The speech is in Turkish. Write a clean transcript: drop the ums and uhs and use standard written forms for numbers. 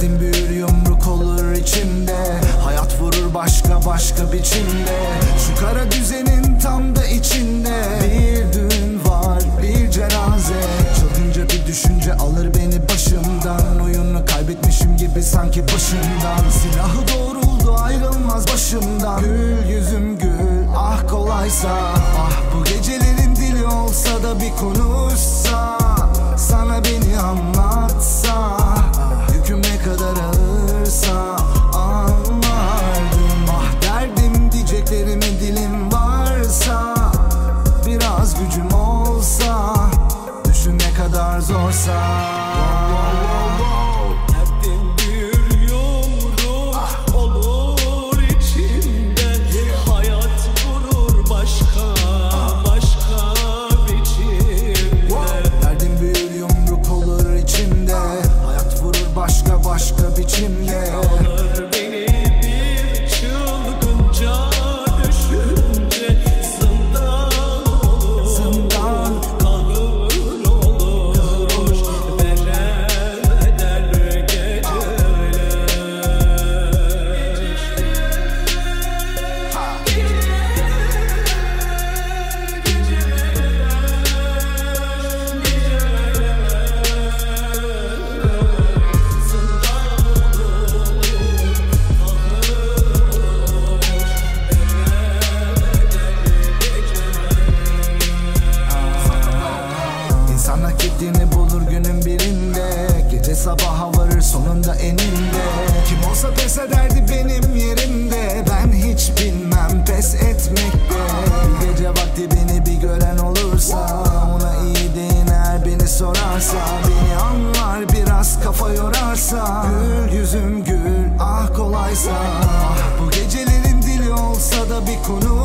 Derdim büyür yumruk olur içimde. Hayat vurur başka başka biçimde. Şu kara düzenin tam da içinde. Bir düğün var bir cenaze. Çılgınca bir düşünce alır beni başımdan. Oyunu kaybetmişim gibi sanki başımdan. Silahı doğruldu ayrılmaz başımdan. Gül yüzüm gül ah kolaysa. Ah bu gecelerin dili olsa da bir konuşsa. Sana beni anlatsa. Yüküm ne kadar ağırsa anlardım. Ah derdim diyeceklerimi dilim varsa. Biraz gücüm olsa. Düşün ne kadar zorsa. Derdim bir yumruk olur içimde. Hayat vurur başka başka biçimde. Derdim büyür yumruk olur içimde. Hayat vurur başka başka biçimde. Alır beni bir çılgınca düşünce. Zindan olur, Zindan kahır olur. Veremeden geceler. İnsan hak ettiğini bulur günün birinde. Gece sabaha varır sonunda eninde. Kim olsa pes ederdi benim yerimde. Ben hiç bilmem pes etmekte. Bir gece vakti beni bir gören olursa. Ona iyi deyin eğer beni sorarsa. Beni anlar biraz kafa yorarsa. Gül yüzüm gül ah kolaysa. Ah bu gecelerin dili olsa da bir konu